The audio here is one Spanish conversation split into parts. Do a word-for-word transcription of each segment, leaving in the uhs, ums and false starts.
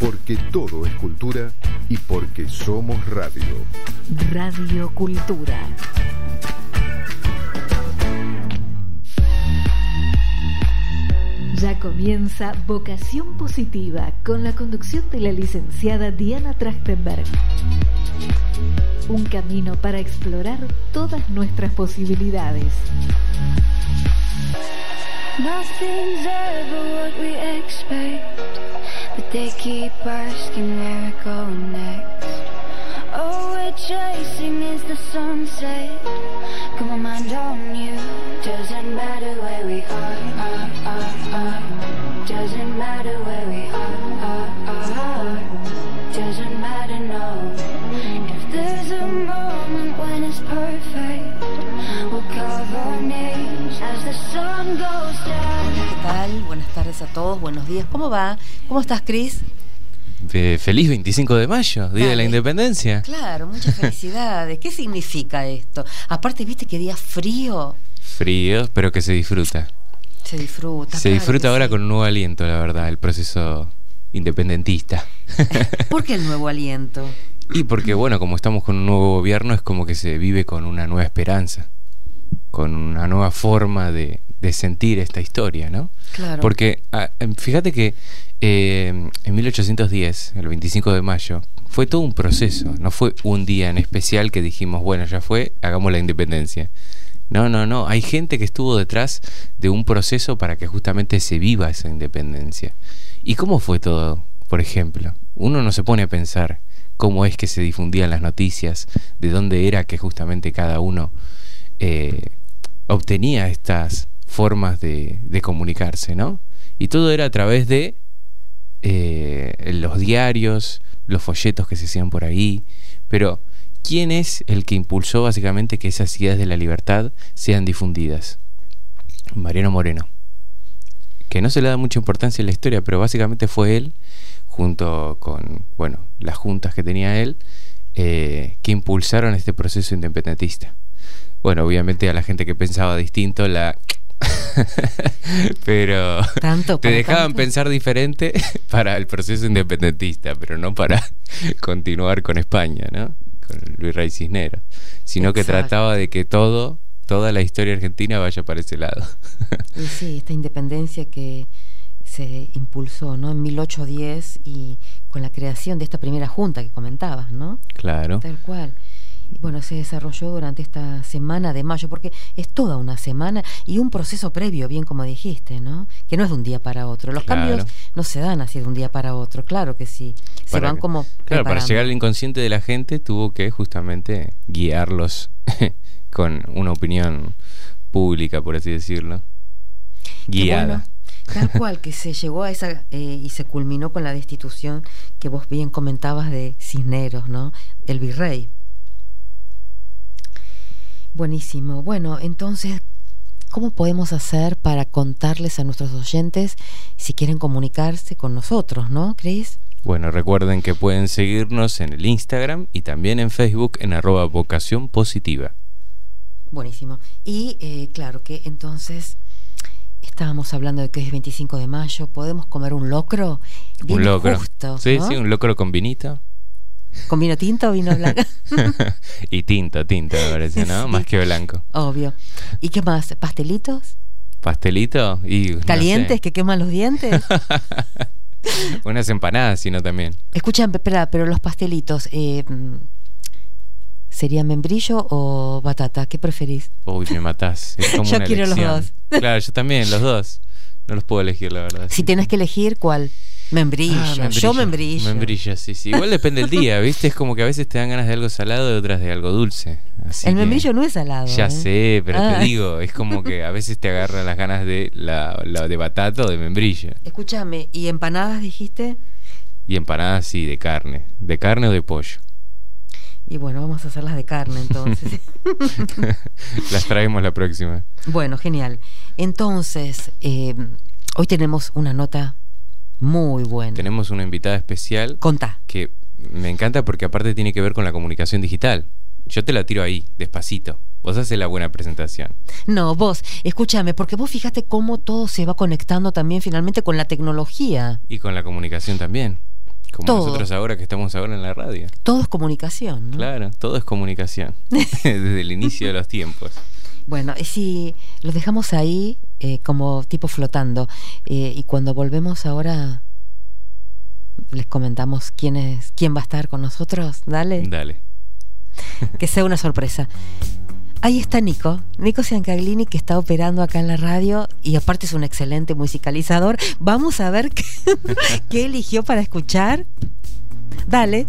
porque todo es cultura y porque somos radio. Radio Cultura. Ya comienza Vocación Positiva con la conducción de la licenciada Diana Trachtenberg. Un camino para explorar todas nuestras posibilidades. Nothing's ever what we expect, but they keep asking where we're going next. All we're chasing is the sunset. Come on, mind on you. Doesn't matter where we are, are, are, are. Doesn't matter where we are, are, are. Doesn't matter, no. If there's a moment when it's perfect, we'll carve our names as the sun goes down. ¿Qué tal? Buenas tardes a todos, buenos días. ¿Cómo va? ¿Cómo estás, Cris? De feliz veinticinco de mayo, Día Dale. de la Independencia. Claro, muchas felicidades. ¿Qué significa esto? Aparte, ¿viste qué día frío? Frío, pero que se disfruta. Se disfruta. Se claro disfruta ahora sí. con un nuevo aliento, la verdad, el proceso independentista. ¿Por qué el nuevo aliento? Y porque, bueno, como estamos con un nuevo gobierno, es como que se vive con una nueva esperanza, con una nueva forma de, de sentir esta historia, ¿no? Claro. Porque, ah, fíjate que eh, en mil ochocientos diez, el veinticinco de mayo, fue todo un proceso, no fue un día en especial que dijimos, bueno, ya fue, hagamos la independencia. No, no, no, hay gente que estuvo detrás de un proceso para que justamente se viva esa independencia. ¿Y cómo fue todo? Por ejemplo, uno no se pone a pensar cómo es que se difundían las noticias, de dónde era que justamente cada uno eh, obtenía estas formas de, de comunicarse, ¿no? Y todo era a través de eh, los diarios, los folletos que se hacían por ahí. Pero ¿quién es el que impulsó básicamente que esas ideas de la libertad sean difundidas? Mariano Moreno, que no se le da mucha importancia en la historia, pero básicamente fue él, junto con, bueno, las juntas que tenía él, eh, que impulsaron este proceso independentista. Bueno, obviamente a la gente que pensaba distinto la... pero ¿Tanto, te dejaban tanto? pensar diferente para el proceso independentista, pero no para continuar con España, ¿no? Con Luis Rey Cisneros, sino Exacto. que trataba de que todo, toda la historia argentina vaya para ese lado. Y sí, esta independencia que se impulsó, ¿no? En mil ochocientos diez y con la creación de esta primera junta que comentabas, ¿no? Claro. Tal cual. Y bueno, se desarrolló durante esta semana de mayo, porque es toda una semana y un proceso previo, bien como dijiste, ¿no? Que no es de un día para otro. Los Claro. cambios no se dan así de un día para otro, claro que sí. Se Para van que- como Claro, para preparando. llegar al inconsciente de la gente tuvo que justamente guiarlos con una opinión pública, por así decirlo. Qué Guiada. bueno, tal cual, que se llegó a esa eh, y se culminó con la destitución que vos bien comentabas de Cisneros, ¿no? El virrey. Buenísimo. Bueno, entonces, ¿cómo podemos hacer para contarles a nuestros oyentes si quieren comunicarse con nosotros, ¿no, Cris? Bueno, recuerden que pueden seguirnos en el Instagram y también en Facebook en arroba vocación positiva. Buenísimo. Y eh, claro que entonces estábamos hablando de que es veinticinco de mayo, podemos comer un locro bien Un locro. justo, Sí, ¿no? sí, un locro con vinito. ¿Con vino tinto o vino blanco? Y tinto, tinto me parece, ¿no? Sí. Más que blanco. Obvio. ¿Y qué más? ¿Pastelitos? Pastelito y... no ¿Calientes sé. que queman los dientes? Unas empanadas, sino también. Escuchan, espera, pero los pastelitos, eh, ¿sería membrillo o batata? ¿Qué preferís? Uy, me matás. Es como Yo una quiero los elección. dos. Claro, yo también, los dos. No los puedo elegir, la verdad. Si sí. tenés que elegir, ¿cuál? Membrillo. Ah, membrillo. Yo membrillo. Membrillo, sí, sí. Igual depende del día, ¿viste? Es como que a veces te dan ganas de algo salado y otras de algo dulce. Así El que- membrillo no es salado. Ya ¿eh? sé, pero Ah. te digo, es como que a veces te agarran las ganas de la, la de batata o de membrillo. Escúchame, ¿y empanadas dijiste? Y empanadas, sí, de carne. De carne o de pollo. Y bueno, vamos a hacerlas de carne entonces. Las traemos la próxima. Bueno, genial. Entonces, eh, hoy tenemos una nota muy buena. Tenemos una invitada especial Contá. que me encanta porque aparte tiene que ver con la comunicación digital. Yo te la tiro ahí, despacito. Vos haces la buena presentación. No, vos, escúchame, porque vos fíjate cómo todo se va conectando también finalmente con la tecnología. Y con la comunicación también. Como todo. Nosotros ahora que estamos ahora en la radio. Todo es comunicación, ¿no? Claro, todo es comunicación. Desde el inicio de los tiempos. Bueno, y si los dejamos ahí eh, como tipo flotando, eh, y cuando volvemos ahora les comentamos quién es, quién va a estar con nosotros. Dale. Dale. Que sea una sorpresa. Ahí está Nico, Nico Ciancaglini, que está operando acá en la radio y aparte es un excelente musicalizador. Vamos a ver qué, qué eligió para escuchar. Dale.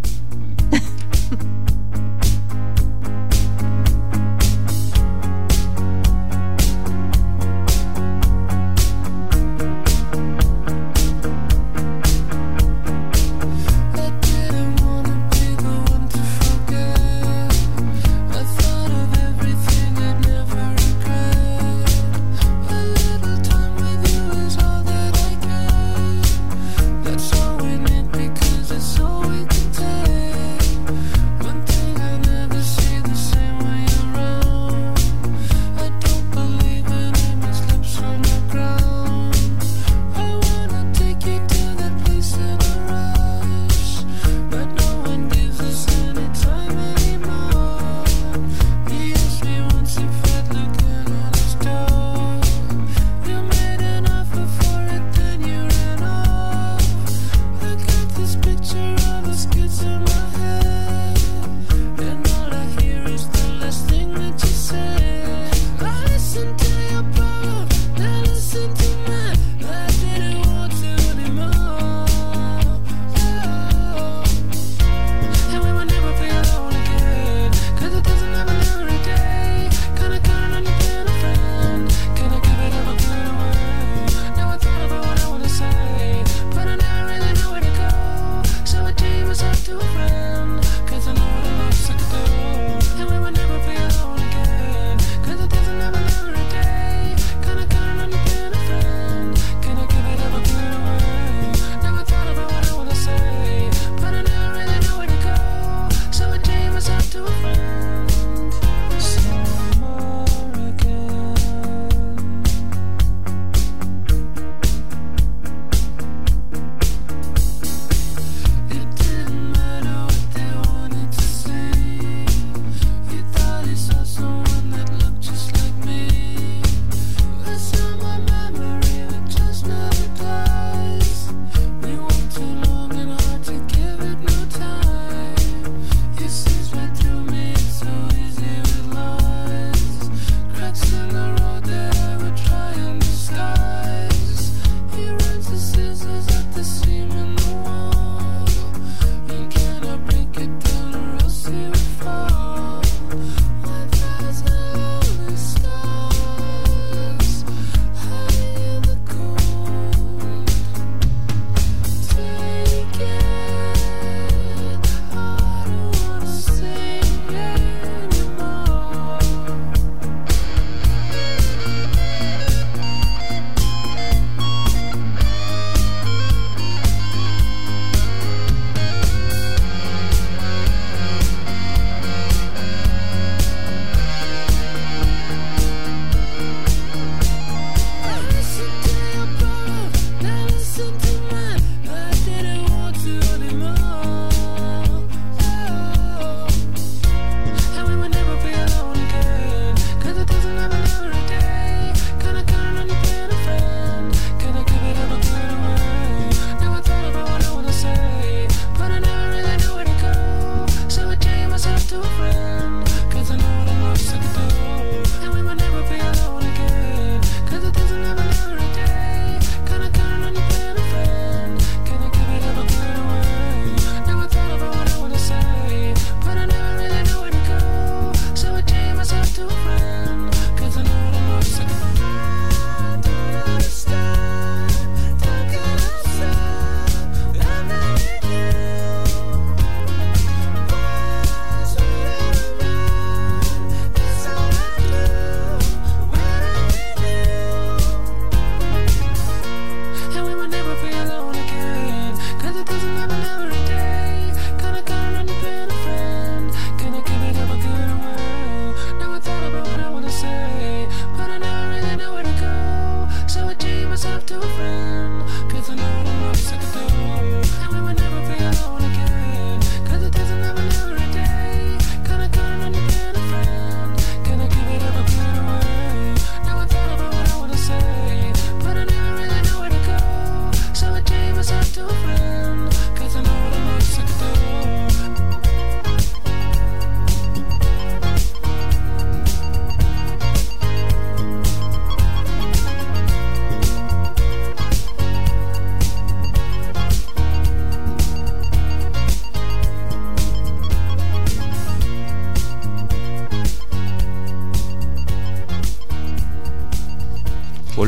That's all we need because it's all we can take.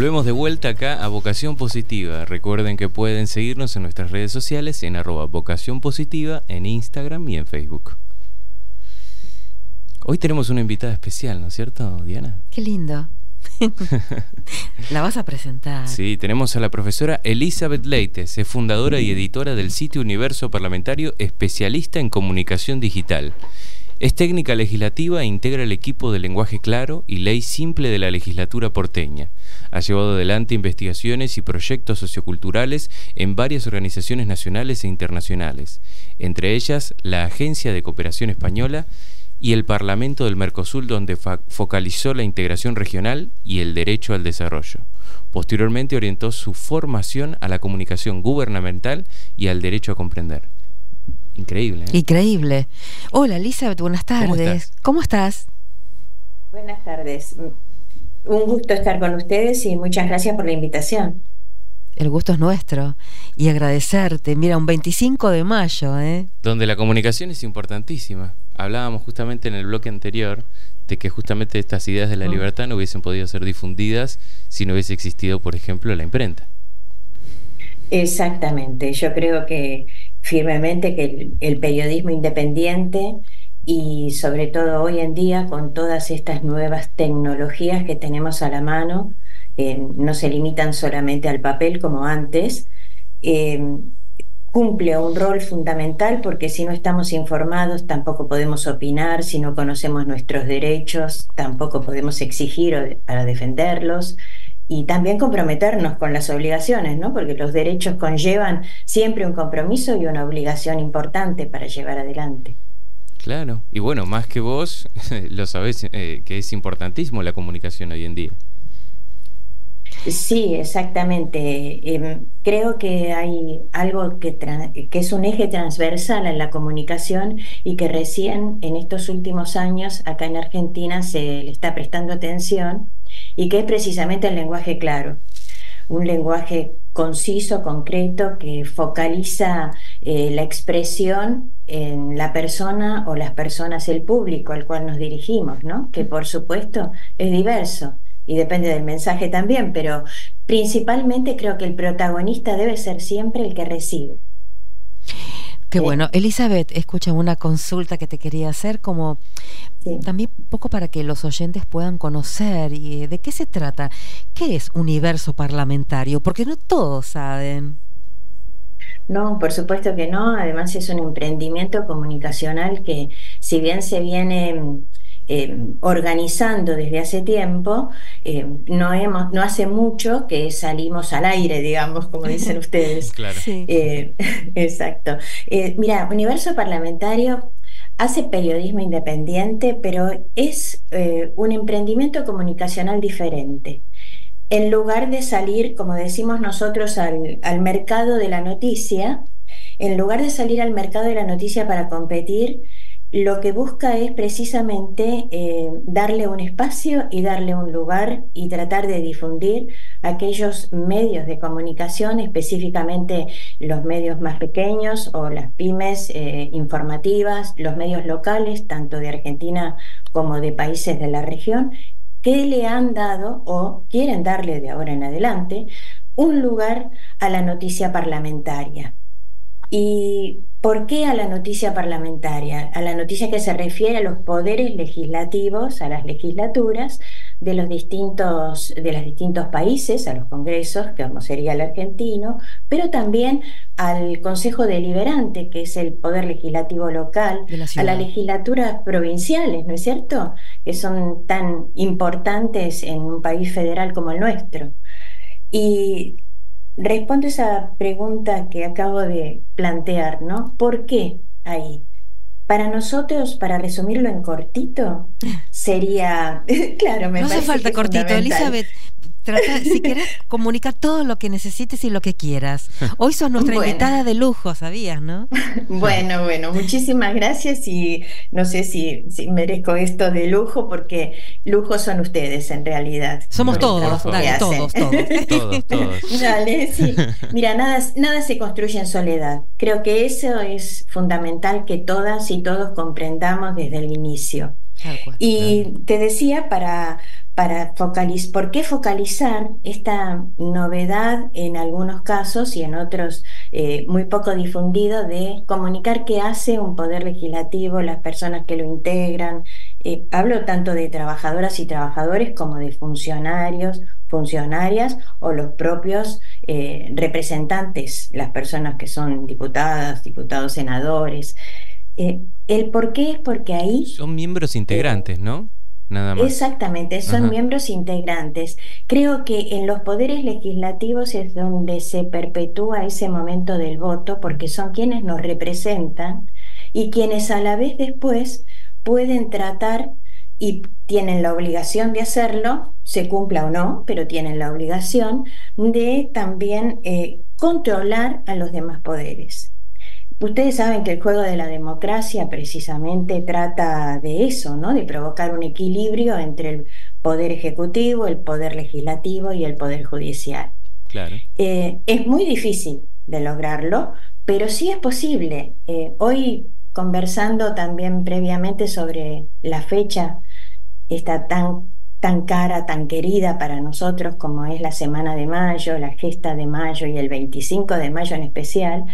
Volvemos de vuelta acá a Vocación Positiva. Recuerden que pueden seguirnos en nuestras redes sociales en arroba Vocación Positiva, en Instagram y en Facebook. Hoy tenemos una invitada especial, ¿no es cierto, Diana? Qué lindo. La vas a presentar. Sí, tenemos a la profesora Elizabeth Leites, es fundadora y editora del sitio Universo Parlamentario, especialista en comunicación digital. Es técnica legislativa e integra el equipo de lenguaje claro y ley simple de la legislatura porteña. Ha llevado adelante investigaciones y proyectos socioculturales en varias organizaciones nacionales e internacionales, entre ellas la Agencia de Cooperación Española y el Parlamento del Mercosur, donde focalizó la integración regional y el derecho al desarrollo. Posteriormente orientó su formación a la comunicación gubernamental y al derecho a comprender. Increíble, ¿eh? Increíble. Hola, Elizabeth, buenas tardes. ¿Cómo estás? ¿Cómo estás? Buenas tardes. Un gusto estar con ustedes y muchas gracias por la invitación. El gusto es nuestro. Y agradecerte. Mira, un veinticinco de mayo, ¿eh? Donde la comunicación es importantísima. Hablábamos justamente en el bloque anterior de que justamente estas ideas de la libertad no hubiesen podido ser difundidas si no hubiese existido, por ejemplo, la imprenta. Exactamente. Yo creo que firmemente que el, el periodismo independiente, y sobre todo hoy en día con todas estas nuevas tecnologías que tenemos a la mano, eh, no se limitan solamente al papel como antes, eh, cumple un rol fundamental, porque si no estamos informados tampoco podemos opinar, si no conocemos nuestros derechos tampoco podemos exigir para defenderlos, y también comprometernos con las obligaciones, ¿no? Porque los derechos conllevan siempre un compromiso y una obligación importante para llevar adelante. Claro, y bueno, más que vos, lo sabés, eh, que es importantísimo la comunicación hoy en día. Sí, exactamente. Eh, creo que hay algo que, que es un eje transversal en la comunicación y que recién en estos últimos años acá en Argentina se le está prestando atención, y que es precisamente el lenguaje claro. Un lenguaje conciso, concreto, que focaliza eh, la expresión en la persona o las personas, el público al cual nos dirigimos, ¿no? Que por supuesto es diverso y depende del mensaje también, pero principalmente creo que el protagonista debe ser siempre el que recibe. Qué bueno. Elizabeth, escucha, una consulta que te quería hacer, como sí. También un poco para que los oyentes puedan conocer y de qué se trata. ¿Qué es Universo Parlamentario? Porque no todos saben. No, por supuesto que no. Además es un emprendimiento comunicacional que, si bien se viene eh, organizando desde hace tiempo, eh, no hemos, no hace mucho que salimos al aire, digamos, como dicen ustedes. Claro. Sí. Eh, exacto. Eh, mira, Universo Parlamentario hace periodismo independiente, pero es eh, un emprendimiento comunicacional diferente. En lugar de salir, como decimos nosotros, al, al mercado de la noticia, en lugar de salir al mercado de la noticia para competir, lo que busca es precisamente eh, darle un espacio y darle un lugar y tratar de difundir aquellos medios de comunicación, específicamente los medios más pequeños o las pymes eh, informativas, los medios locales, tanto de Argentina como de países de la región, que le han dado o quieren darle de ahora en adelante un lugar a la noticia parlamentaria. ¿Y por qué a la noticia parlamentaria? A la noticia que se refiere a los poderes legislativos, a las legislaturas de los distintos, de los distintos países, a los congresos, que como sería el argentino, pero también al Consejo Deliberante, que es el poder legislativo local, a las legislaturas provinciales, ¿no es cierto?, que son tan importantes en un país federal como el nuestro. Y respondo esa pregunta que acabo de plantear, ¿no? ¿Por qué ahí? Para nosotros, para resumirlo en cortito, sería... claro, me no parece hace falta que cortito, Elizabeth. Trata, si querés, comunica todo lo que necesites y lo que quieras. Hoy sos nuestra bueno. invitada de lujo, ¿sabías, no? Bueno, bueno, muchísimas gracias, y no sé si, si merezco esto de lujo, porque lujos son ustedes en realidad. Somos todos, dale, todos, todos, todos, todos. Dale, sí. Mira, nada, nada se construye en soledad. Creo que eso es fundamental, que todas y todos comprendamos desde el inicio. Y te decía, para... para focalizar, ¿por qué focalizar esta novedad en algunos casos y en otros eh, muy poco difundido de comunicar qué hace un poder legislativo, las personas que lo integran? Eh, hablo tanto de trabajadoras y trabajadores como de funcionarios, funcionarias o los propios eh, representantes, las personas que son diputadas, diputados, senadores. Eh, el por qué es porque ahí... Son miembros integrantes, eh, ¿no? Nada más. Exactamente, son Ajá. miembros integrantes. Creo que en los poderes legislativos es donde se perpetúa ese momento del voto, porque son quienes nos representan y quienes a la vez después pueden tratar y tienen la obligación de hacerlo, se cumpla o no, pero tienen la obligación de también eh, controlar a los demás poderes. Ustedes saben que el juego de la democracia precisamente trata de eso, ¿no? De provocar un equilibrio entre el poder ejecutivo, el poder legislativo y el poder judicial. Claro. Eh, es muy difícil de lograrlo, pero sí es posible. Eh, hoy, conversando también previamente sobre la fecha, esta tan, tan cara, tan querida para nosotros como es la Semana de Mayo, la Gesta de Mayo y el veinticinco de mayo en especial,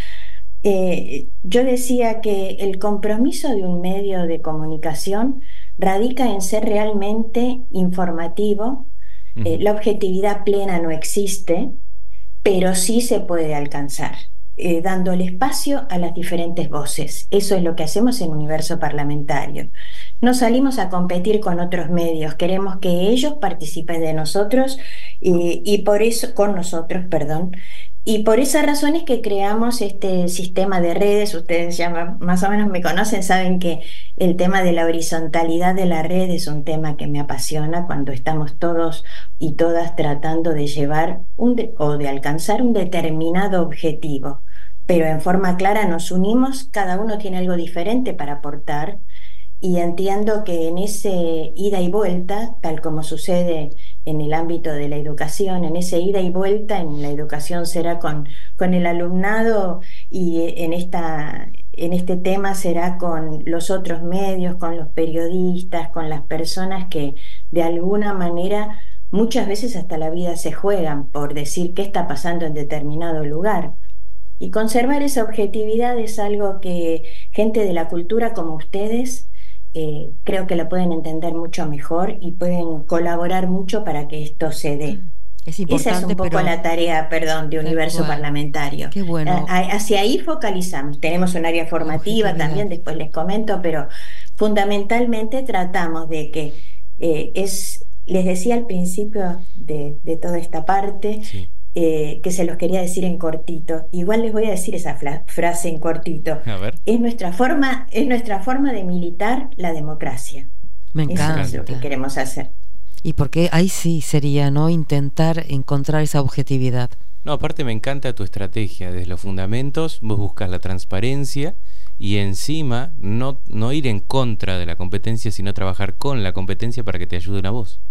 Eh, yo decía que el compromiso de un medio de comunicación radica en ser realmente informativo. Uh-huh. Eh, la objetividad plena no existe, pero sí se puede alcanzar, eh, dándole espacio a las diferentes voces. Eso es lo que hacemos en Universo Parlamentario. No salimos a competir con otros medios, queremos que ellos participen de nosotros y, y por eso, con nosotros, perdón. Y por esa razón es que creamos este sistema de redes. Ustedes ya más o menos me conocen, saben que el tema de la horizontalidad de la red es un tema que me apasiona cuando estamos todos y todas tratando de llevar un de, o de alcanzar un determinado objetivo. Pero en forma clara nos unimos, cada uno tiene algo diferente para aportar y entiendo que en ese ida y vuelta, tal como sucede en el ámbito de la educación, en ese ida y vuelta, en la educación será con, con el alumnado y en, esta, en este tema será con los otros medios, con los periodistas, con las personas que de alguna manera muchas veces hasta la vida se juegan por decir qué está pasando en determinado lugar. Y conservar esa objetividad es algo que gente de la cultura como ustedes Eh, creo que lo pueden entender mucho mejor y pueden colaborar mucho para que esto se dé. Es importante, esa es un poco pero... la tarea, perdón, de Universo bueno. Parlamentario. Qué bueno. A, hacia ahí focalizamos. Tenemos un área formativa también, después les comento, pero fundamentalmente tratamos de que eh, es, les decía al principio de, de toda esta parte, sí. Eh, que se los quería decir en cortito. Igual les voy a decir esa fra- frase en cortito. A ver. Es nuestra forma, es nuestra forma de militar la democracia. Me encanta. Eso es lo que queremos hacer. Y porque ahí sí sería, ¿no? Intentar encontrar esa objetividad. No, aparte me encanta tu estrategia. Desde los fundamentos vos buscas la transparencia y encima no, no ir en contra de la competencia, sino trabajar con la competencia para que te ayuden a vos.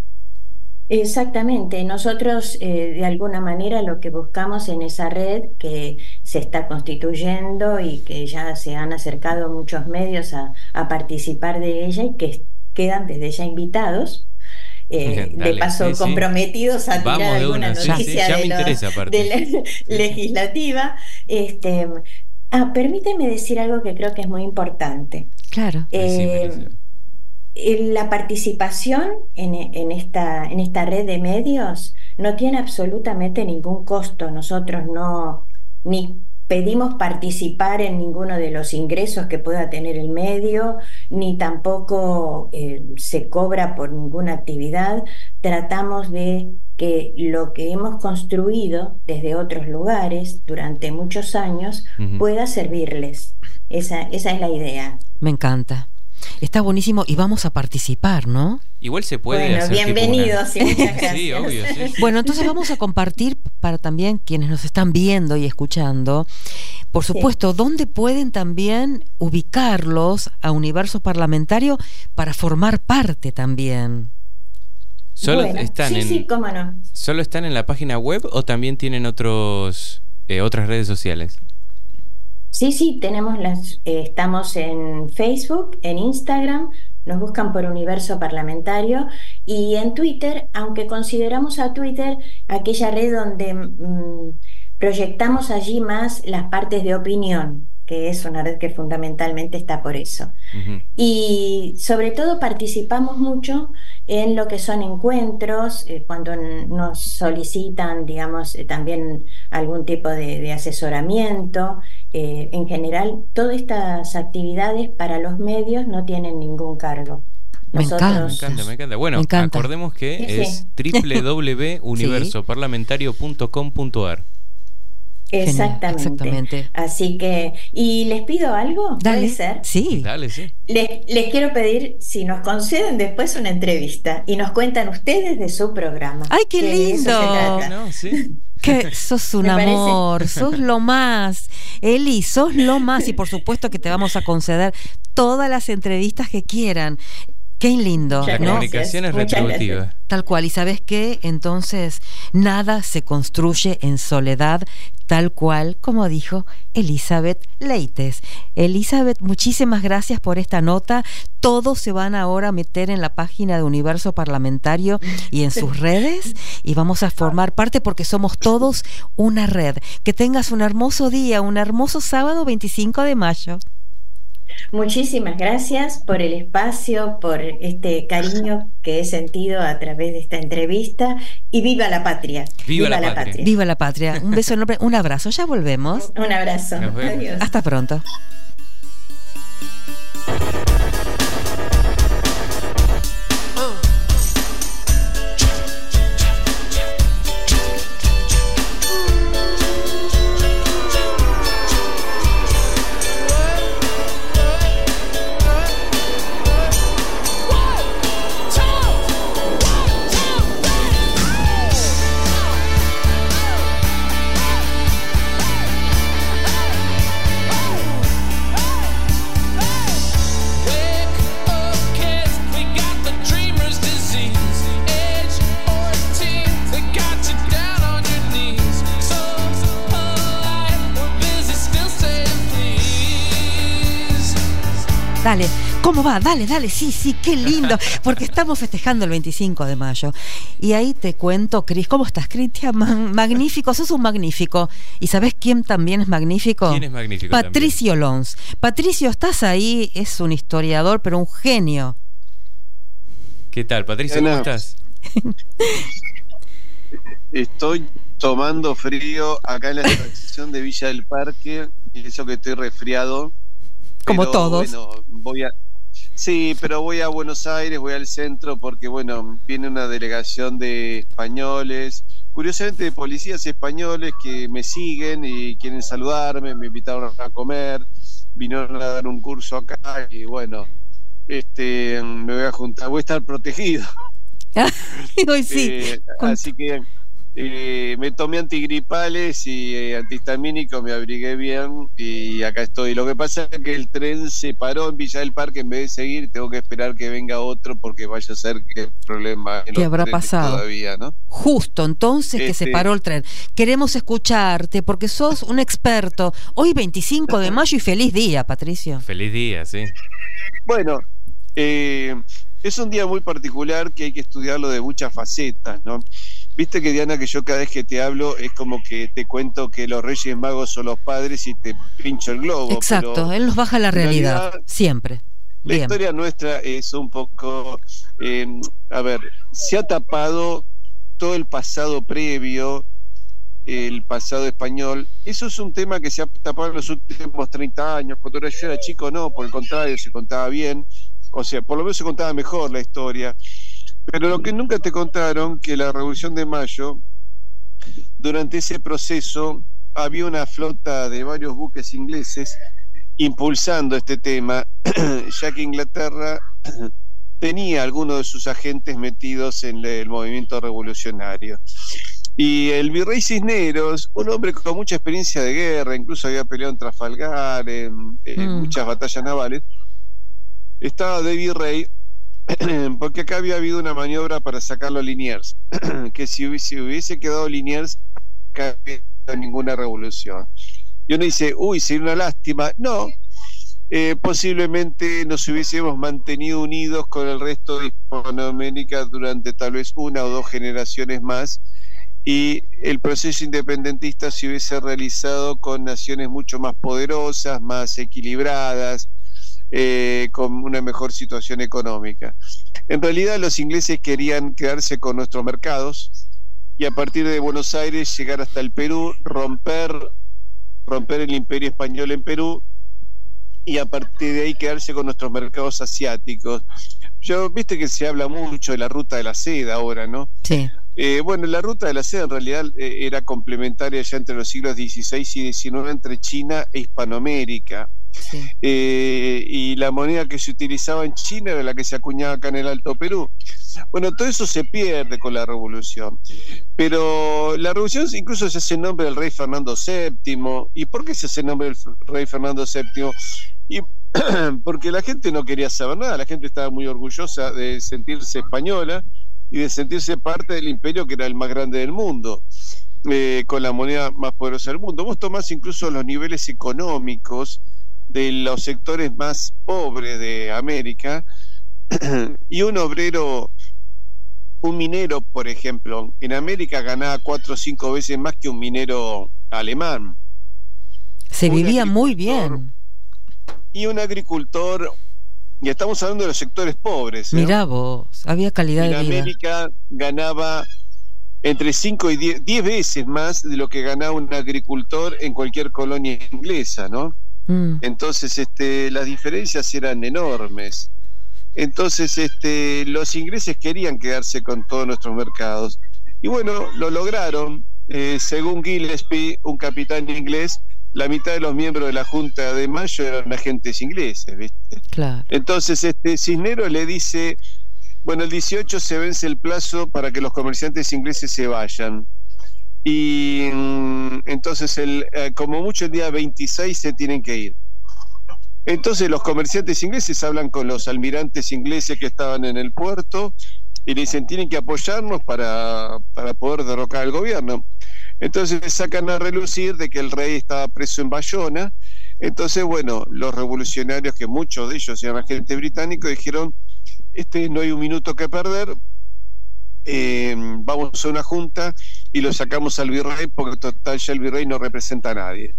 Exactamente, nosotros eh, de alguna manera lo que buscamos en esa red que se está constituyendo y que ya se han acercado muchos medios a, a participar de ella y que quedan desde ya invitados, eh, Dale, de paso sí, comprometidos sí. a tirar Vamos alguna una, noticia sí, sí, ya de, me lo, interesa, de la sí, legislativa. Este, ah, permíteme decir algo que creo que es muy importante. Claro. Eh, sí, La participación en, en, esta, en esta red de medios no tiene absolutamente ningún costo. Nosotros no ni pedimos participar en ninguno de los ingresos que pueda tener el medio, ni tampoco eh, se cobra por ninguna actividad. Tratamos de que lo que hemos construido desde otros lugares durante muchos años uh-huh. pueda servirles. Esa, esa es la idea. Me encanta. Está buenísimo y vamos a participar, ¿no? Igual se puede bueno, hacer bienvenidos tipo una... y muchas gracias. Sí, obvio, sí, sí. Bueno, entonces vamos a compartir para también quienes nos están viendo y escuchando, por supuesto, sí. dónde pueden también ubicarlos a Universo Parlamentario para formar parte también. ¿Solo bueno, están sí, en sí, cómo no. ¿Solo están en la página web o también tienen otros eh, otras redes sociales? Sí, sí, tenemos las, eh, estamos en Facebook, en Instagram, nos buscan por Universo Parlamentario, y en Twitter, aunque consideramos a Twitter aquella red donde mmm, proyectamos allí más las partes de opinión, que es una red que fundamentalmente está por eso. Uh-huh. Y sobre todo participamos mucho en lo que son encuentros, eh, cuando nos solicitan, digamos, eh, también algún tipo de, de asesoramiento. Eh, en general, todas estas actividades para los medios no tienen ningún cargo. Nosotros... Me encanta, me encanta, me encanta. Bueno, me encanta. Acordemos que sí, es sí. doble u doble u doble u punto universo parlamentario punto com punto a r. Exactamente. Exactamente. Así que, ¿y les pido algo? Dale. ¿Puede ser? Sí. Dale, sí. Les, les quiero pedir si nos conceden después una entrevista y nos cuentan ustedes de su programa. ¡Ay, qué lindo! No, sí. Que sos un amor, sos lo más. Eli, sos lo más. Y por supuesto que te vamos a conceder todas las entrevistas que quieran. Qué lindo. La ¿no? comunicación es retributiva. Tal cual. ¿Y sabes qué? Entonces, nada se construye en soledad, tal cual como dijo Elizabeth Leites. Elizabeth, muchísimas gracias por esta nota. Todos se van ahora a meter en la página de Universo Parlamentario y en sus redes, y vamos a formar parte porque somos todos una red. Que tengas un hermoso día, un hermoso sábado veinticinco de mayo. Muchísimas gracias por el espacio, por este cariño que he sentido a través de esta entrevista, y viva la patria. Viva, viva la, la patria. patria. Viva la patria. Un beso enorme, un abrazo. Ya volvemos. Un abrazo. Adiós. Hasta pronto. Dale, ¿cómo va? Dale, dale, sí, sí, qué lindo, porque estamos festejando el veinticinco de mayo. Y ahí te cuento, Cris, ¿cómo estás, Cristian? Magnífico, sos un magnífico. ¿Y sabés quién también es magnífico? ¿Quién es magnífico? Patricio también? Lons. Patricio, estás ahí, es un historiador, pero un genio. ¿Qué tal, Patricio? ¿Cómo estás? Estoy tomando frío acá en la estación de Villa del Parque, y eso que estoy resfriado. Como pero, todos. Bueno, voy a, sí, pero voy a Buenos Aires, voy al centro porque, bueno, viene una delegación de españoles, curiosamente de policías españoles que me siguen y quieren saludarme, me invitaron a comer, vinieron a dar un curso acá y, bueno, este, me voy a juntar, voy a estar protegido. Hoy sí. Eh, así que eh, me tomé antigripales y eh, antihistamínicos, me abrigué bien y acá estoy. Lo que pasa es que el tren se paró en Villa del Parque, en vez de seguir tengo que esperar que venga otro porque vaya a ser que el problema ¿qué habrá pasado? Todavía, ¿no? Justo entonces que este... se paró el tren. Queremos escucharte porque sos un experto. Hoy veinticinco de mayo y feliz día, Patricio. Feliz día, sí. Bueno, eh, es un día muy particular que hay que estudiarlo de muchas facetas, ¿no? Viste que, Diana, que yo cada vez que te hablo es como que te cuento que los Reyes Magos son los padres y te pincho el globo. Exacto, él nos baja la realidad, realidad siempre. La Bien. Historia nuestra es un poco, eh, a ver, se ha tapado todo el pasado previo, el pasado español. Eso es un tema que se ha tapado en los últimos treinta años. Cuando yo era chico no, por el contrario, se contaba bien. O sea, por lo menos se contaba mejor la historia. Pero lo que nunca te contaron, que la Revolución de Mayo, durante ese proceso, había una flota de varios buques ingleses impulsando este tema, ya que Inglaterra tenía algunos de sus agentes metidos en el movimiento revolucionario. Y el virrey Cisneros, un hombre con mucha experiencia de guerra, incluso había peleado en Trafalgar, en, en mm. muchas batallas navales, estaba de virrey porque acá había habido una maniobra para sacarlo a Liniers, que si hubiese, si hubiese quedado Liniers, no había ninguna revolución. Y uno dice, uy, sería una lástima. No, eh, posiblemente nos hubiésemos mantenido unidos con el resto de Hispanoamérica durante tal vez una o dos generaciones más, y el proceso independentista se hubiese realizado con naciones mucho más poderosas, más equilibradas, eh, con una mejor situación económica. En realidad los ingleses querían quedarse con nuestros mercados y a partir de Buenos Aires llegar hasta el Perú, romper, romper el imperio español en Perú, y a partir de ahí quedarse con nuestros mercados asiáticos. Yo, viste que se habla mucho de la ruta de la seda ahora, ¿no? Sí. Eh, bueno, la ruta de la seda en realidad eh, era complementaria ya entre los siglos dieciséis y diecinueve entre China e Hispanoamérica. Sí. Eh, y la moneda que se utilizaba en China era la que se acuñaba acá en el Alto Perú. Bueno, todo eso se pierde con la revolución, pero la revolución incluso se hace en nombre del rey Fernando séptimo. ¿Y por qué se hace en nombre del rey Fernando séptimo? Y porque la gente no quería saber nada, la gente estaba muy orgullosa de sentirse española y de sentirse parte del imperio que era el más grande del mundo, eh, con la moneda más poderosa del mundo. Vos tomás incluso los niveles económicos de los sectores más pobres de América, y un obrero, un minero, por ejemplo, en América ganaba cuatro o cinco veces más que un minero alemán. Se Un vivía muy agricultor- bien. Y un agricultor, y estamos hablando de los sectores pobres, ¿eh? Mirá vos, había calidad En de vida. América ganaba entre cinco y diez veces más de lo que ganaba un agricultor en cualquier colonia inglesa, ¿no? Mm. Entonces, este, las diferencias eran enormes. Entonces, este, los ingleses querían quedarse con todos nuestros mercados. Y bueno, lo lograron. Eh, según Gillespie, un capitán inglés, la mitad de los miembros de la Junta de Mayo eran agentes ingleses, ¿viste? Claro. Entonces, este Cisneros le dice, bueno, el dieciocho se vence el plazo para que los comerciantes ingleses se vayan. Y mm, entonces, el, eh, como mucho el día veintiséis se tienen que ir. Entonces los comerciantes ingleses hablan con los almirantes ingleses que estaban en el puerto y le dicen, tienen que apoyarnos para, para poder derrocar al gobierno. Entonces sacan a relucir de que el rey estaba preso en Bayona. Entonces, bueno, los revolucionarios, que muchos de ellos eran agentes británicos, dijeron, este no hay un minuto que perder, eh, vamos a una junta y lo sacamos al virrey, porque total ya el virrey no representa a nadie.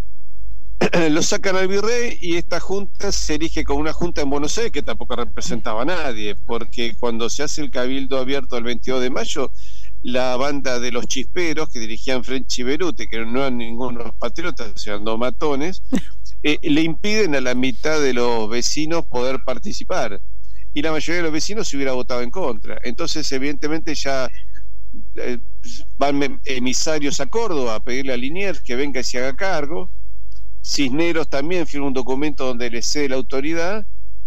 Lo sacan al virrey y esta junta se erige como una junta en Buenos Aires que tampoco representaba a nadie, porque cuando se hace el cabildo abierto el veintidós de mayo, la banda de los chisperos que dirigían French y Berute, que no eran ningunos patriotas, eran dos matones, eh, le impiden a la mitad de los vecinos poder participar, y la mayoría de los vecinos se hubiera votado en contra. Entonces, evidentemente, ya eh, van emisarios a Córdoba a pedirle a Liniers que venga y se haga cargo. Cisneros también firma un documento donde le cede la autoridad,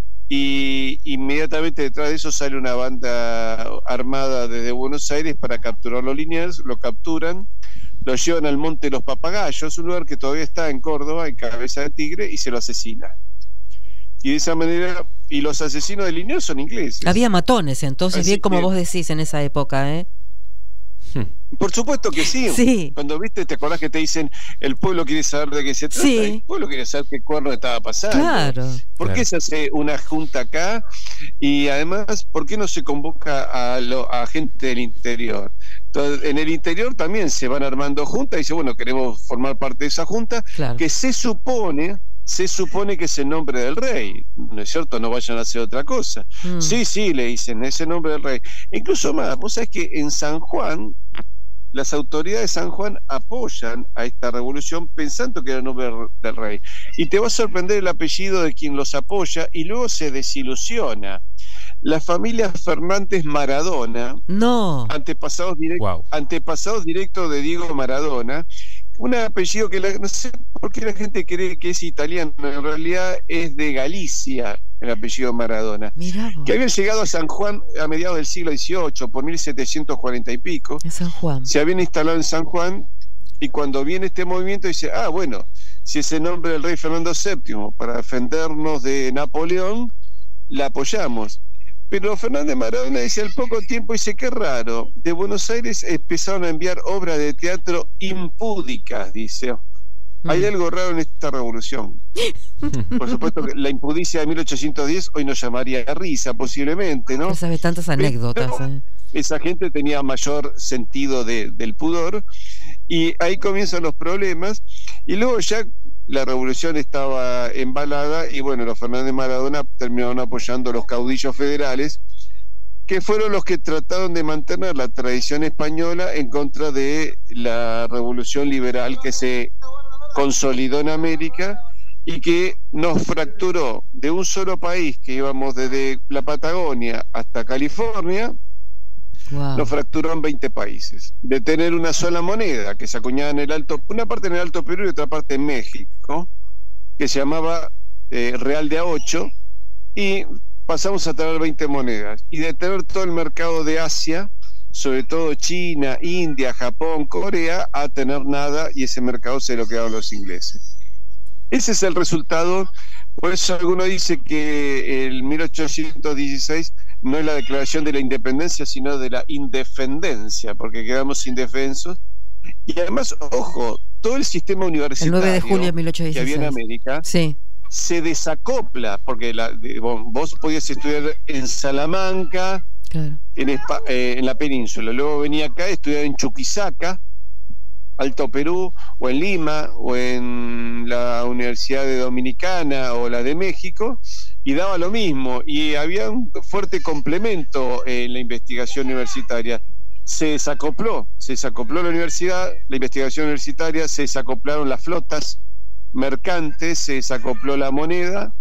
y inmediatamente detrás de eso sale una banda armada desde Buenos Aires para capturar a los Liniers. Lo capturan, lo llevan al Monte de los Papagayos, un lugar que todavía está en Córdoba, en Cabeza de Tigre, y se lo asesinan. Y de esa manera, y los asesinos de Liniers son ingleses. Había matones, entonces, Así bien como que- vos decís en esa época, ¿eh? Por supuesto que sí. Sí. Cuando viste, te acordás que te dicen, el pueblo quiere saber de qué se trata. Sí. El pueblo quiere saber qué cuerno estaba pasando. Claro. ¿Por Claro. qué se hace una junta acá? Y además, ¿por qué no se convoca a, lo, a gente del interior? Entonces, en el interior también se van armando juntas y dice, bueno, queremos formar parte de esa junta, Claro. que se supone, se supone que es el nombre del rey, ¿no es cierto? No vayan a hacer otra cosa. Mm. Sí, sí, le dicen, es el nombre del rey. Incluso más, vos sabés que en San Juan, las autoridades de San Juan apoyan a esta revolución pensando que era el nombre del rey. Y te va a sorprender el apellido de quien los apoya y luego se desilusiona. La familia Fernández Maradona, No. antepasados, direct- Wow. antepasados directos de Diego Maradona, un apellido que la- no sé por qué la gente cree que es italiano, en realidad es de Galicia el apellido Maradona, Mirá vos. que habían llegado a San Juan a mediados del siglo dieciocho, por mil setecientos cuarenta y pico, En San Juan. se habían instalado en San Juan, y cuando viene este movimiento dice, ah, bueno, si es el nombre del rey Fernando séptimo para defendernos de Napoleón, la apoyamos. Pero Fernández Maradona dice al poco tiempo, dice, qué raro, de Buenos Aires empezaron a enviar obras de teatro impúdicas, dice. Hay algo raro en esta revolución. Por supuesto que la impudicia de mil ochocientos diez hoy nos llamaría risa, posiblemente, ¿no? Pero sabe tantas anécdotas. Pero eh. esa gente tenía mayor sentido de, del pudor, y ahí comienzan los problemas, y luego ya la revolución estaba embalada, y bueno, los Fernández Maradona terminaron apoyando a los caudillos federales, que fueron los que trataron de mantener la tradición española en contra de la revolución liberal que se consolidó en América y que nos fracturó de un solo país, que íbamos desde la Patagonia hasta California. Wow. Nos fracturó en veinte países, de tener una sola moneda que se acuñaba en el Alto, una parte en el Alto Perú y otra parte en México, que se llamaba eh, Real de a ocho, y pasamos a tener veinte monedas, y de tener todo el mercado de Asia, sobre todo China, India, Japón, Corea, a tener nada, y ese mercado se lo quedaron los ingleses. Ese es el resultado. Por eso alguno dice que el mil ochocientos dieciséis no es la declaración de la independencia, sino de la indefendencia, porque quedamos indefensos. Y además, ojo, todo el sistema universitario el nueve de julio de mil ochocientos dieciséis que había en América, sí, se desacopla, porque la, de, vos podías estudiar en Salamanca, claro, en, Espa, eh, en la península, luego venía acá a estudiar en Chuquisaca, Alto Perú, o en Lima, o en la Universidad de Dominicana o la de México, y daba lo mismo, y había un fuerte complemento en la investigación universitaria. Se desacopló, se desacopló la universidad, la investigación universitaria, se desacoplaron las flotas mercantes, se desacopló la moneda,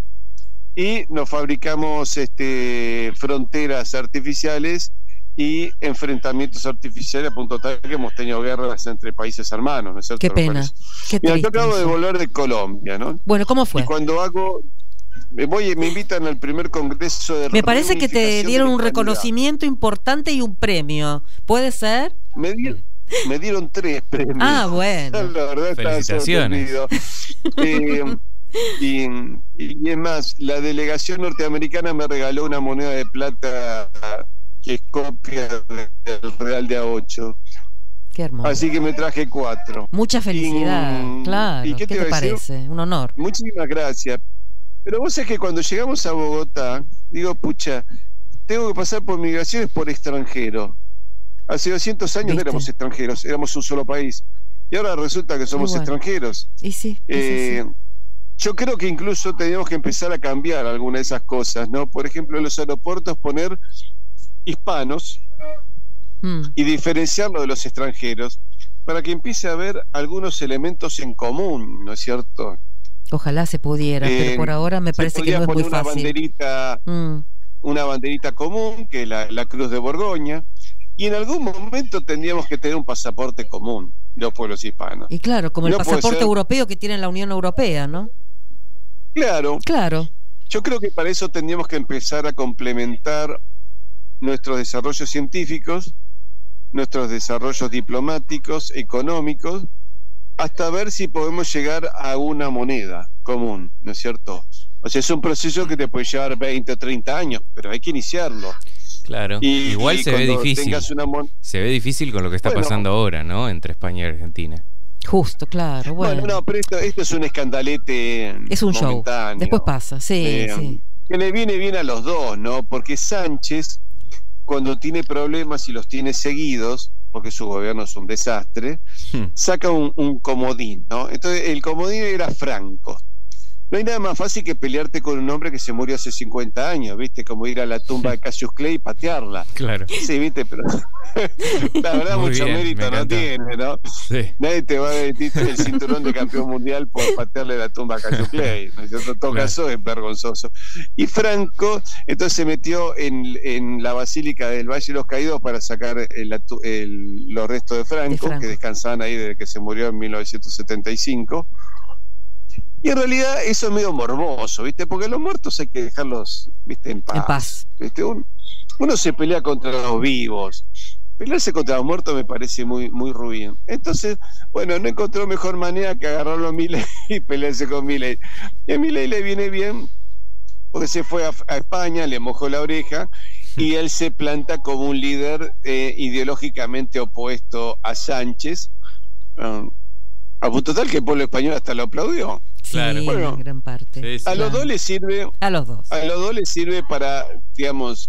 y nos fabricamos este, fronteras artificiales y enfrentamientos artificiales, a punto tal que hemos tenido guerras entre países hermanos, ¿no es cierto? Qué pena, qué Mira, yo triste acabo de eso. volver de Colombia, ¿no? Bueno, ¿cómo fue? Y cuando hago, me voy, me invitan al primer congreso de Me parece que te reunificación dieron de un la humanidad. Reconocimiento importante y un premio, ¿puede ser? Me, di, me dieron tres premios. Ah, bueno. La verdad, estaba felicitaciones. sorprendido. eh, y, y es más, la delegación norteamericana me regaló una moneda de plata que es copia del Real de a ocho. Qué hermoso. Así que me traje cuatro. Mucha felicidad, y, claro. ¿y ¿Qué qué te, te, te parece? Un honor. Muchísimas gracias. Pero vos sabés que cuando llegamos a Bogotá, digo, pucha, tengo que pasar por migraciones por extranjero. Hace doscientos años ¿Viste? no éramos extranjeros, éramos un solo país. Y ahora resulta que somos Igual. extranjeros. Y sí, Eh, sí, sí. Yo creo que incluso tenemos que empezar a cambiar algunas de esas cosas, ¿no? Por ejemplo, en los aeropuertos poner hispanos Mm. y diferenciarlo de los extranjeros para que empiece a haber algunos elementos en común, ¿no es cierto? Ojalá se pudiera, Eh, pero por ahora me se parece que podría no es muy poner una fácil. banderita, Mm. una banderita común, que es la, la Cruz de Borgoña, y en algún momento tendríamos que tener un pasaporte común de los pueblos hispanos. Y claro, como el No puede pasaporte ser- europeo que tiene la Unión Europea, ¿no? Claro, Claro. yo creo que para eso tendríamos que empezar a complementar nuestros desarrollos científicos, nuestros desarrollos diplomáticos, económicos, hasta ver si podemos llegar a una moneda común, ¿no es cierto? O sea, es un proceso que te puede llevar veinte o treinta años, pero hay que iniciarlo. Claro. Y, Igual y se ve cuando difícil. tengas una mon- Se ve difícil con lo que está Bueno. pasando ahora, ¿no? Entre España y Argentina. Justo, claro. Bueno, Bueno, no, pero esto, esto es un escandalete es un show. momentáneo. Después pasa, sí, Eh, sí. Que le viene bien a los dos, ¿no? Porque Sánchez, cuando tiene problemas y los tiene seguidos, porque su gobierno es un desastre, Hmm. saca un, un comodín, ¿no? Entonces, el comodín era Franco. No hay nada más fácil que pelearte con un hombre que se murió hace cincuenta años, ¿viste? Como ir a la tumba de Cassius Clay y patearla. Claro. Sí, ¿viste? Pero la verdad, Muy mucho bien, me mérito no encantó. tiene, ¿no? Sí. Nadie te va a dar el cinturón de campeón mundial por patearle la tumba a Cassius Clay, ¿no es cierto? En todo Claro. caso es vergonzoso. Y Franco, entonces se metió en, en la Basílica del Valle de los Caídos para sacar el, atu- el- los restos de Franco, De Franco. que descansaban ahí desde que se murió en mil novecientos setenta y cinco. Y en realidad eso es medio morboso, ¿viste? Porque los muertos hay que dejarlos, ¿viste? En paz. En paz. ¿Viste? Un- uno se pelea contra los vivos. Pelearse contra los muertos me parece muy, muy ruin. Entonces, bueno, no encontró mejor manera que agarrarlo a Milei y pelearse con Milei. Y a Milei le viene bien porque se fue a, a España, le mojó la oreja y él se planta como un líder eh, ideológicamente opuesto a Sánchez. Um, A punto tal que el pueblo español hasta lo aplaudió. Sí, Claro. Bueno, en gran parte. Sí, sí. A los Claro. dos les sirve, A los dos. a los dos les sirve para, digamos,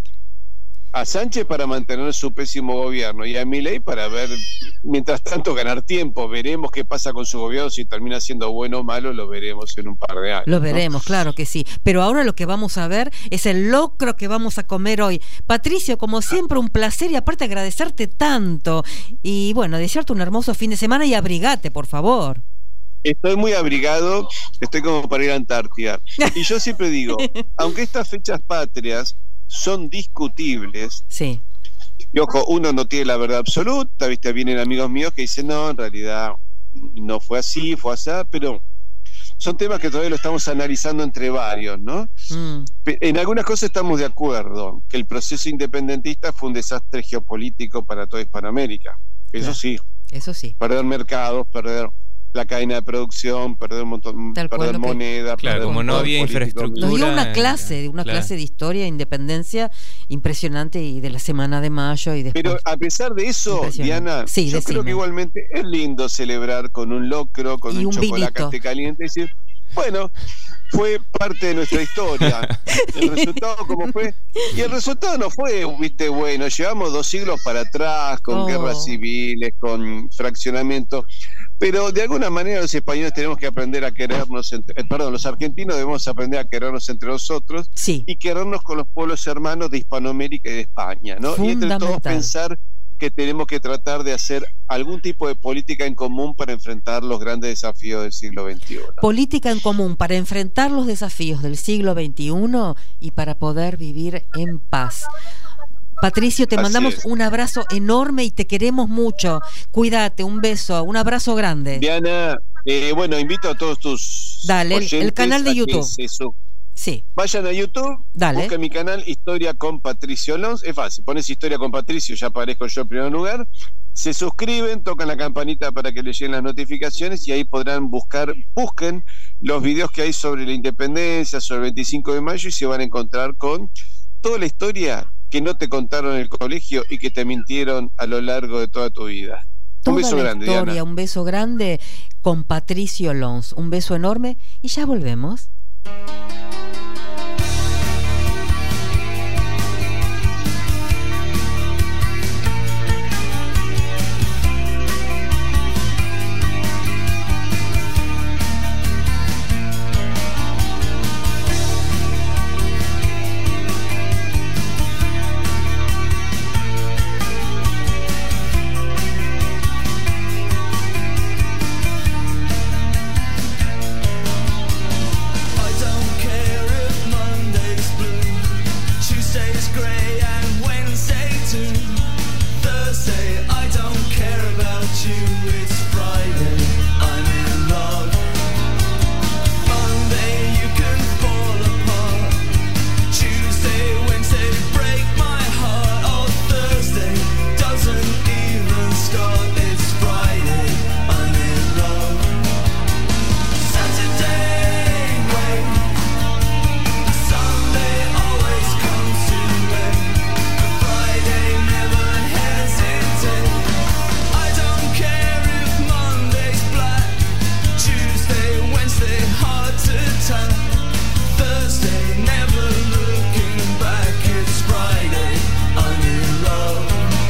a Sánchez para mantener su pésimo gobierno y a Milei para ver, mientras tanto, ganar tiempo. Veremos qué pasa con su gobierno, si termina siendo bueno o malo, lo veremos en un par de años. Lo ¿no? veremos, claro que sí. Pero ahora lo que vamos a ver es el locro que vamos a comer hoy. Patricio, como siempre, un placer y aparte agradecerte tanto. Y bueno, desearte un hermoso fin de semana y abrigate, por favor. Estoy muy abrigado, estoy como para ir a Antártida. Y yo siempre digo, aunque estas fechas patrias son discutibles, Sí. y ojo, uno no tiene la verdad absoluta, ¿viste? Vienen amigos míos que dicen, no, en realidad no fue así, fue así, pero son temas que todavía lo estamos analizando entre varios, ¿no? Mm. En algunas cosas estamos de acuerdo, que el proceso independentista fue un desastre geopolítico para toda Hispanoamérica. Eso Claro. sí, Eso sí. perder mercados, perder la cadena de producción, perder un montón, Tal cual perder lo que- moneda, Claro, perder como no poder había político. infraestructura. Nos dio una Dura, clase, una claro. clase de historia, independencia impresionante y de la semana de mayo y después. Pero a pesar de eso, Impresionante. Diana, Sí, yo decime. creo que igualmente es lindo celebrar con un locro, con Y un, un chocolate vinito. caliente y decir, bueno, fue parte de nuestra historia. El resultado como fue, y el resultado no fue, viste, bueno, llevamos dos siglos para atrás con Oh. guerras civiles, con fraccionamiento, pero de alguna manera los españoles tenemos que aprender a querernos, entre, eh, perdón, los argentinos debemos aprender a querernos entre nosotros Sí. y querernos con los pueblos hermanos de Hispanoamérica y de España, ¿no? Y entre todos Fundamental. pensar que tenemos que tratar de hacer algún tipo de política en común para enfrentar los grandes desafíos del siglo veintiuno. Política en común para enfrentar los desafíos del siglo veintiuno y para poder vivir en paz. Patricio, te Así mandamos es. un abrazo enorme y te queremos mucho. Cuídate, un beso, un abrazo grande. Diana, eh, bueno, invito a todos tus Dale, el- el oyentes canal de a que YouTube. se su- Sí, vayan a YouTube, Dale. busquen mi canal Historia con Patricio Lons, es fácil, pones Historia con Patricio, ya aparezco yo en primer lugar, se suscriben, tocan la campanita para que les lleguen las notificaciones y ahí podrán buscar, busquen los videos que hay sobre la independencia, sobre el veinticinco de mayo y se van a encontrar con toda la historia que no te contaron en el colegio y que te mintieron a lo largo de toda tu vida. toda Un beso la grande, historia, Diana. un beso grande con Patricio Lons. Un beso enorme y ya volvemos. I don't care if Monday's blue, Tuesday's grey and Wednesday too. Thursday, I don't care about you, it's Friday, I'm in love. Monday, you can fall apart. Tuesday, Wednesday, break my heart. Oh, Thursday doesn't even start, it's Friday, I'm in love. Saturday, wait. Sunday always comes too late. Friday never hesitate. I don't care if Monday's black. Tuesday, Wednesday hard to tell. Thursday never looking back. It's Friday, I'm in love.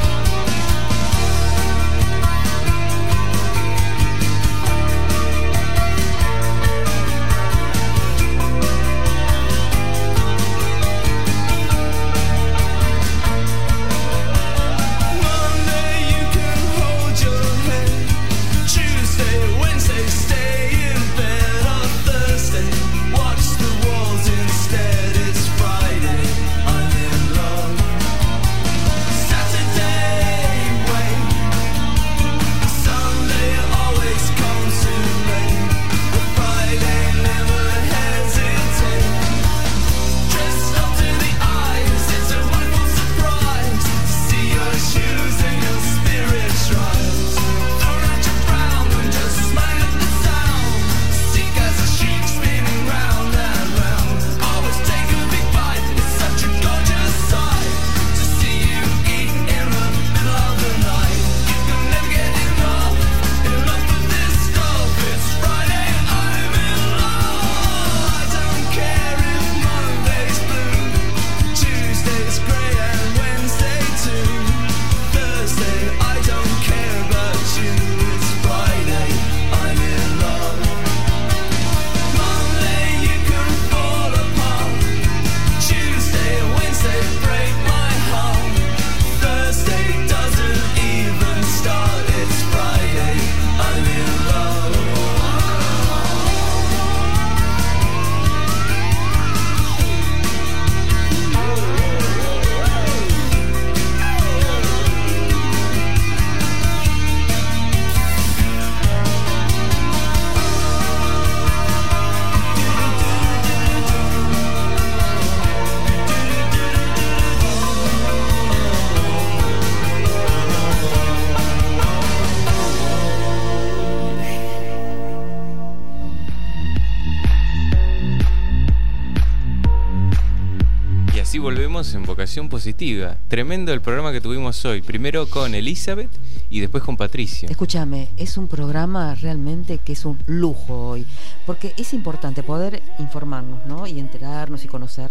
Monday you can hold your head. Tuesday, Wednesday stay in bed. On Thursday watch así volvemos en Vocación Positiva. Tremendo el programa que tuvimos hoy. Primero con Elizabeth y después con Patricio. Escúchame, es un programa realmente que es un lujo hoy, porque es importante poder informarnos, ¿no? Y enterarnos y conocer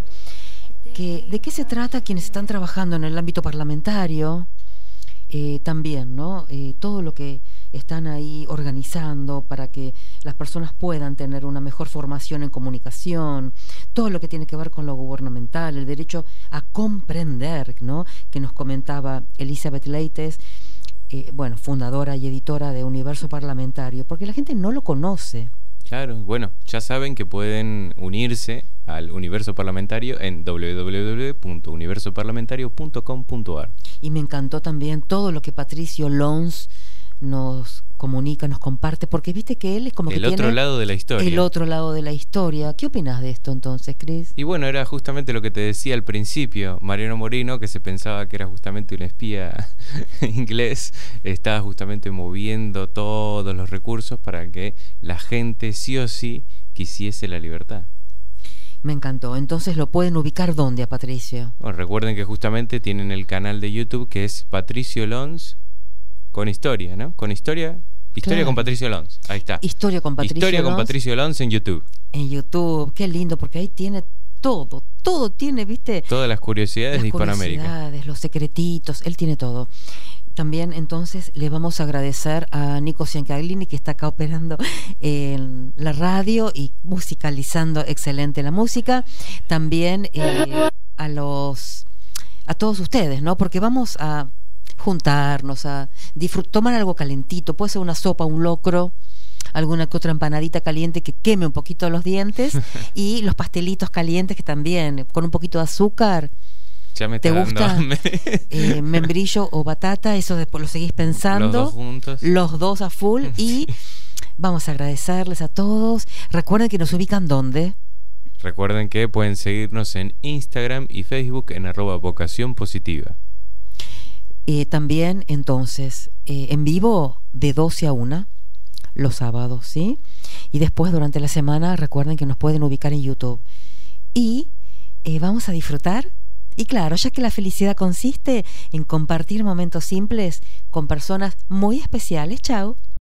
que de qué se trata quienes están trabajando en el ámbito parlamentario, eh, también, ¿no? Eh, todo lo que están ahí organizando para que las personas puedan tener una mejor formación en comunicación, todo lo que tiene que ver con lo gubernamental, el derecho a comprender, ¿no? Que nos comentaba Elizabeth Leites, eh, bueno, fundadora y editora de Universo Parlamentario, porque la gente no lo conoce. Claro, bueno, ya saben que pueden unirse al Universo Parlamentario en doble u doble u doble u punto universo parlamentario punto com punto a r. Y me encantó también todo lo que Patricio Lons nos comunica, nos comparte, porque viste que él es como el que otro tiene lado de la historia. el otro lado de la historia. ¿Qué opinas de esto entonces, Cris? Y bueno, era justamente lo que te decía al principio. Mariano Moreno, que se pensaba que era justamente un espía inglés, estaba justamente moviendo todos los recursos para que la gente sí o sí quisiese la libertad. Me encantó. Entonces, ¿lo pueden ubicar dónde a Patricio? Bueno, recuerden que justamente tienen el canal de YouTube que es Patricio Lons con historia, ¿no? Con historia, historia Claro. con Patricio Lons. Ahí está. Historia con Patricio Historia con Lons. Patricio Lons en YouTube. En YouTube. Qué lindo, porque ahí tiene todo. Todo tiene, ¿viste? Todas las curiosidades Las de Hispanoamérica. curiosidades, los secretitos. Él tiene todo. También, entonces, le vamos a agradecer a Nico Ciancaglini, que está acá operando en la radio y musicalizando excelente la música. También eh, a los a todos ustedes, ¿no? Porque vamos a juntarnos, a disfrutar, tomar algo calentito, puede ser una sopa, un locro, alguna que otra empanadita caliente que queme un poquito los dientes y los pastelitos calientes que también, con un poquito de azúcar. Ya me ¿Te está dando gusta hambre. eh, membrillo o batata? Eso después lo seguís pensando. Los dos juntos. Los dos a full. Y vamos a agradecerles a todos. Recuerden que nos ubican ¿dónde? Recuerden que pueden seguirnos en Instagram y Facebook en arroba vocación positiva. Eh, también, entonces, eh, en vivo de doce a una, los sábados, ¿sí? Y después, durante la semana, recuerden que nos pueden ubicar en YouTube. Y eh, vamos a disfrutar. Y claro, ya que la felicidad consiste en compartir momentos simples con personas muy especiales. Chao.